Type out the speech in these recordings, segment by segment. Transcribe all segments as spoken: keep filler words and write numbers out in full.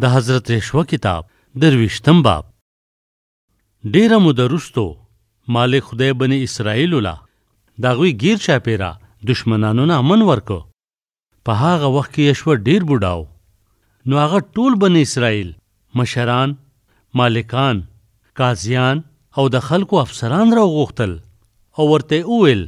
د حضرت رشوه کتاب درویشتم باب. ډیره موده وروستو مالک خدای بني اسرائیلو له د هغوی ګیر چاپېره دشمنانو نه امن ورکو. په هغه وخت کې یشوه ډیر بوډا و. نو هغه ټول بني اسرائیل مشران، مالکان، قاضیان او د خلکو افسران را وغوښتل او ورته وویل: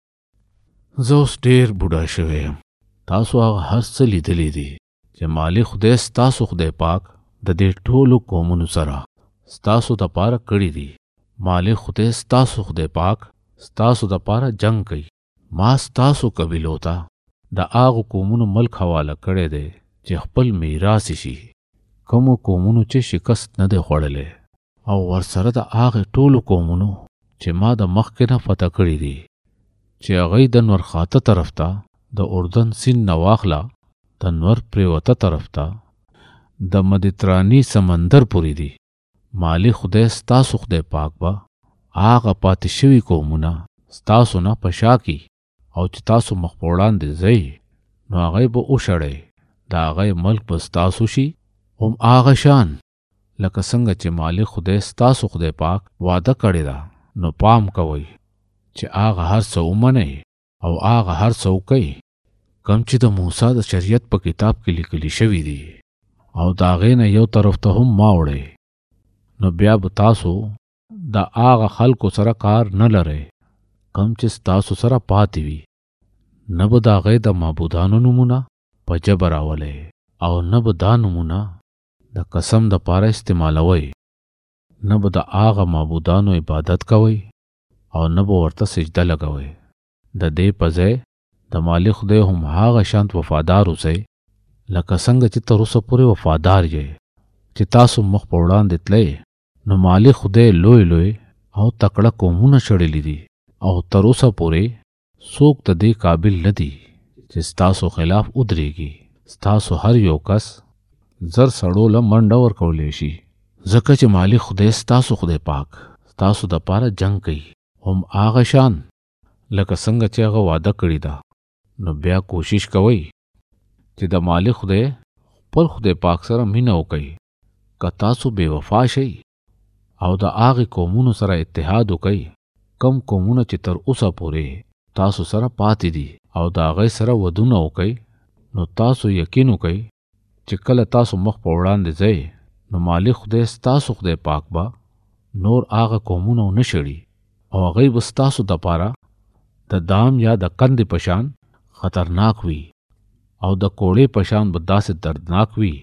زه اوس ډیر بوډا شوی یم. تاسو هغه هر څه لیدلی دي چې مالک خدای ستاسو خدای پاک د دې ټولو قومونو سره ستاسو دپاره کړي دي. مالک خدای ستاسو خدای پاک ستاسو دپاره جنگ کوي. ما ستاسو قبیلو ته د هغو قومونو ملک حواله کړی دی چې خپل میراث شي، کومو قومونو چې شکست نه دی خوړلی، او ورسره د هغې ټولو قومونو چې ما د مخکې نه فتح کړي دي، چې هغوی د نورخاته طرف ته د اردن سیند نه واخله د نور پریوته طرف ته د مدیترانی سمندر پورې دي. مالک خدای ستاسو خدای پاک به هغه پاتې شوي قومونه ستاسو نه په شا کي، او چې تاسو مخ په وړاندې ځئ نو هغوی به وشړئ. د هغوی ملک به ستاسو شي، هم هغه شان لکه څنګه چې مالک خدای ستاسو خدای پاک وعده کړې ده. نو پام کوئ چې هغه هر څه ومنئ او هغه هر څه وکئ کوم چې د موسی د شریعت په کتاب کې لیکلي شوي دي، او د هغې نه یو طرف ته هم ما وړئ. نو بیا به تاسو د هغه خلکو سره کار نه لرئ کوم چې ستاسو سره پاتې وي. نه به د هغې د معبودانو نومونه په جبر راولئ، او نه به دا نومونه د قسم دپاره استعمالوئ. نه به د هغه معبودانو عبادت کوئ، او نه به ورته سجده لګوئ. د دې په ځای د مالک خدای هم هغه شانت وفادار اوسئ لکه څنګه چې تر اوسه پورې وفادار یې. چې تاسو مخ په وړاندې تلئ نو مالک خدای لوی لوی او تکړه قومونه شړلي دي، او تر اوسه پورې څوک د دې قابل نه دي چې ستاسو خلاف ودرېږي. ستاسو هر یو کس زر سړو له منډه ورکولی شي، ځکه چې مالک خدای ستاسو خدای پاک ستاسو دپاره جنگ کوي، هم هغه شان لکه څنګه چې هغه وعده کړې ده. نو بیا کوشش کوئ چې د مالک خدای خپل خدای پاک سره مینه وکئ. که تاسو بې وفا شئ او د هغې قومونو سره اتحاد وکئ کم قومونه چې تر اوسه پورې تاسو سره پاتې دي، او د هغې سره ودونه وکئ، نو تاسو یقین وکئ چې کله تاسو مخ په وړاندې ځئ نو مالک خدای ستاسو خدای پاک به نور هغه قومونه ونه شړي، او هغوی به ستاسو دپاره د دام یا د کندې په شان خطرناک وي، او د کوړې په شان به داسې دردناک وي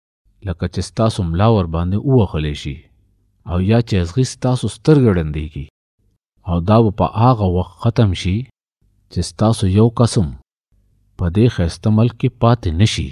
لکه چې ستاسو ملا ور باندې ووهلی شي، او یا چې ازغي ستاسو سترګې ړندېږي. او دا به په هغه وخت ختم شي چې ستاسو یو قسم په دې ښایسته ملک کې پاتې نه شي.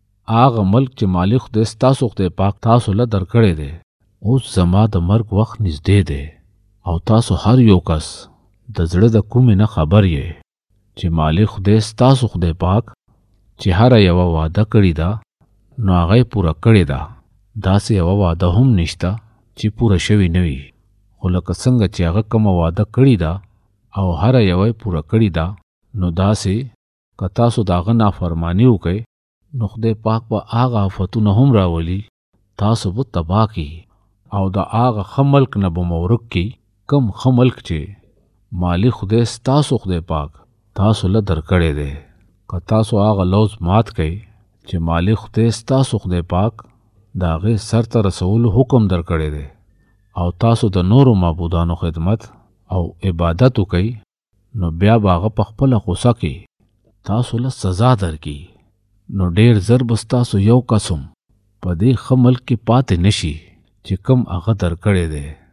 هغه ملک چې مالک خدای ستاسو خدای پاک تاسو له درکړی دی. اوس زما د مرګ وخت نږدې دی، او تاسو هر یو کس د زړه د کومې نه خبر یې چې مالک خدای ستاسو خدای پاک چې هره یوه وعده کړې ده نو هغه یې پوره کړې ده. داسې یوه وعده هم نشته چې پوره شوې نه وي. خو لکه څنګه چې هغه کومه وعده کړې ده او هره یوه یې پوره کړې ده، نو داسې که تاسو د هغه نافرماني وکئ نو خدای پاک به هغه آفتونه هم راولي، تاسو به تباه کړي، او د هغه ښه ملک نه به مو ورک کړي کوم ښه ملک چې مالک خدای ستاسو خدای پاک تاسو له درکړی دی. که تاسو هغه لوز مات کئ چې مالک خدای ستاسو خدای پاک د هغې سر ته رسولو حکم درکړی دی، او تاسو د نورو معبودانو خدمت او عبادت وکئ، نو بیا به هغه په خپله غوسه کې تاسو له سزا درکړي. نو ډېر زر به ستاسو یو قسم په دې ښه ملک کې پاتې نه شي چې کوم هغه درکړی دی.